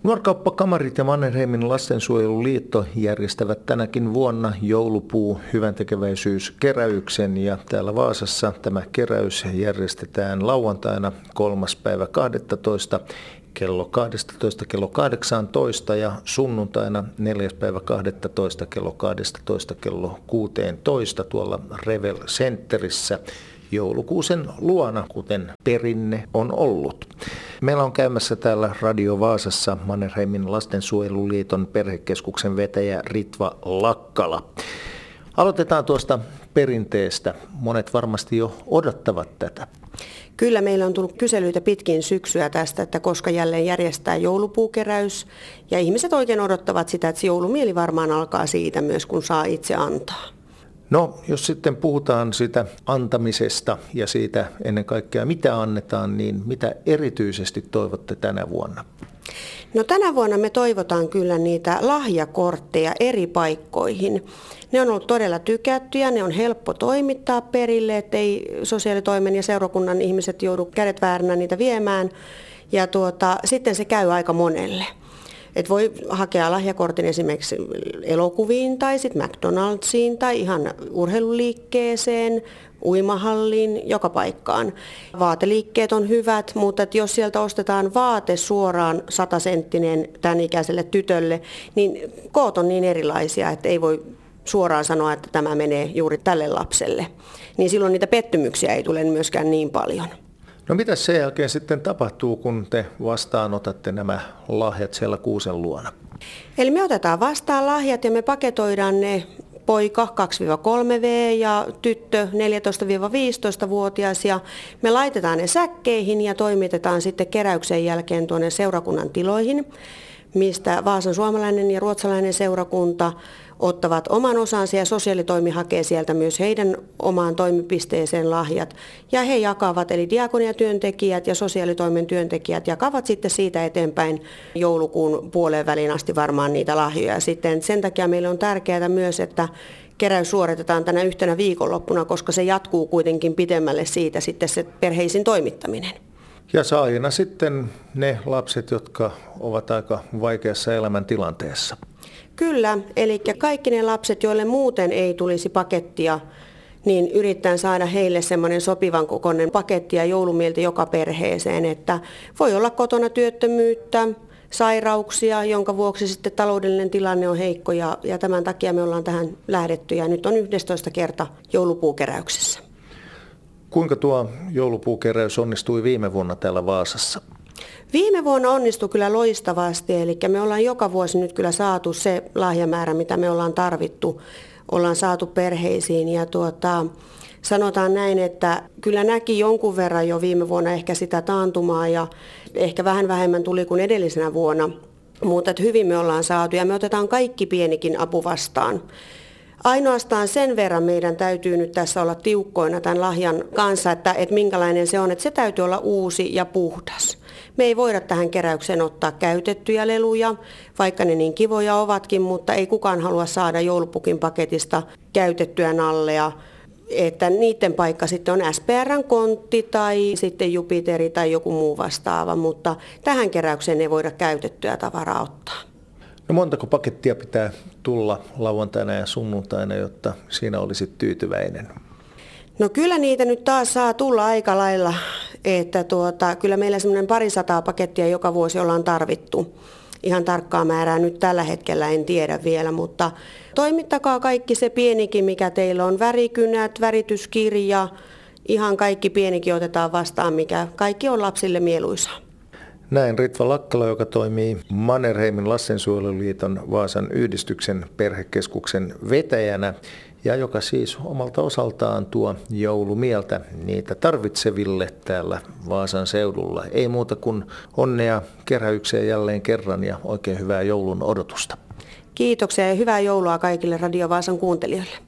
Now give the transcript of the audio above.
Nuorkauppakamarit ja Mannerheimin lastensuojeluliitto järjestävät tänäkin vuonna joulupuu hyväntekeväisyyskeräyksen ja täällä Vaasassa tämä keräys järjestetään lauantaina 3.12. kello 12 kello 18 ja sunnuntaina 4.12. kello 12 kello 16 tuolla Revel Centerissä joulukuusen luona, kuten perinne on ollut. Meillä on käymässä täällä Radio Vaasassa Mannerheimin lastensuojeluliiton perhekeskuksen vetäjä Ritva Lakkala. Aloitetaan tuosta perinteestä. Monet varmasti jo odottavat tätä. Kyllä, meillä on tullut kyselyitä pitkin syksyä tästä, että koska jälleen järjestää joulupuukeräys. Ja ihmiset oikein odottavat sitä, että se joulumieli varmaan alkaa siitä myös, kun saa itse antaa. No, jos sitten puhutaan siitä antamisesta ja siitä ennen kaikkea mitä annetaan, niin mitä erityisesti toivotte tänä vuonna? No tänä vuonna me toivotaan kyllä niitä lahjakortteja eri paikkoihin. Ne on ollut todella tykättyjä, ne on helppo toimittaa perille, ettei sosiaalitoimen ja seurakunnan ihmiset joudu kädet vääränä niitä viemään. Ja sitten se käy aika monelle. Et voi hakea lahjakortin esimerkiksi elokuviin tai sitten McDonald'siin tai ihan urheiluliikkeeseen, uimahalliin, joka paikkaan. Vaateliikkeet on hyvät, mutta jos sieltä ostetaan vaate suoraan 100-senttinen tämän ikäiselle tytölle, niin koot on niin erilaisia, että ei voi suoraan sanoa, että tämä menee juuri tälle lapselle. Niin silloin niitä pettymyksiä ei tule myöskään niin paljon. No mitä sen jälkeen sitten tapahtuu, kun te vastaanotatte nämä lahjat siellä kuusen luona? Eli me otetaan vastaan lahjat ja me paketoidaan ne poika 2-3V ja tyttö 14-15-vuotias ja me laitetaan ne säkkeihin ja toimitetaan sitten keräyksen jälkeen tuonne seurakunnan tiloihin, mistä Vaasan suomalainen ja ruotsalainen seurakunta ottavat oman osansa ja sosiaalitoimi hakee sieltä myös heidän omaan toimipisteeseen lahjat. Ja he jakavat, eli diakoniatyöntekijät ja sosiaalitoimen työntekijät jakavat sitten siitä eteenpäin joulukuun puoleen väliin asti varmaan niitä lahjoja. Sitten sen takia meille on tärkeää myös, että keräys suoritetaan tänä yhtenä viikonloppuna, koska se jatkuu kuitenkin pidemmälle siitä sitten se perheisiin toimittaminen. Ja saajina sitten ne lapset, jotka ovat aika vaikeassa elämäntilanteessa. Kyllä, eli kaikki ne lapset, joille muuten ei tulisi pakettia, niin yritetään saada heille semmoinen sopivan kokoinen paketti ja joulumieltä joka perheeseen, että voi olla kotona työttömyyttä, sairauksia, jonka vuoksi sitten taloudellinen tilanne on heikko ja tämän takia me ollaan tähän lähdetty ja nyt on 11 kerta joulupuukeräyksessä. Kuinka tuo joulupuukeräys onnistui viime vuonna täällä Vaasassa? Viime vuonna onnistui kyllä loistavasti, eli me ollaan joka vuosi nyt kyllä saatu se lahjamäärä, mitä me ollaan tarvittu, ollaan saatu perheisiin. Ja sanotaan näin, että kyllä näki jonkun verran jo viime vuonna ehkä sitä taantumaa ja ehkä vähän vähemmän tuli kuin edellisenä vuonna, mutta hyvin me ollaan saatu ja me otetaan kaikki pienikin apu vastaan. Ainoastaan sen verran meidän täytyy nyt tässä olla tiukkoina tämän lahjan kanssa, että minkälainen se on, että se täytyy olla uusi ja puhdas. Me ei voida tähän keräykseen ottaa käytettyjä leluja, vaikka ne niin kivoja ovatkin, mutta ei kukaan halua saada joulupukin paketista käytettyä nallea. Että niiden paikka sitten on SPR:n kontti tai sitten Jupiteri tai joku muu vastaava, mutta tähän keräykseen ei voida käytettyä tavaraa ottaa. No montako pakettia pitää tulla lauantaina ja sunnuntaina, jotta siinä olisit tyytyväinen? No kyllä niitä nyt taas saa tulla aika lailla, että kyllä meillä semmoinen 200 pakettia joka vuosi ollaan tarvittu. Ihan tarkkaa määrää nyt tällä hetkellä en tiedä vielä, mutta toimittakaa kaikki se pienikin, mikä teillä on, värikynät, värityskirja, ihan kaikki pienikin otetaan vastaan, mikä kaikki on lapsille mieluisaa. Näin Ritva Lakkala, joka toimii Mannerheimin lastensuojeluliiton Vaasan yhdistyksen perhekeskuksen vetäjänä ja joka siis omalta osaltaan tuo joulumieltä niitä tarvitseville täällä Vaasan seudulla. Ei muuta kuin onnea keräykseen jälleen kerran ja oikein hyvää joulun odotusta. Kiitoksia ja hyvää joulua kaikille Radio Vaasan kuuntelijoille.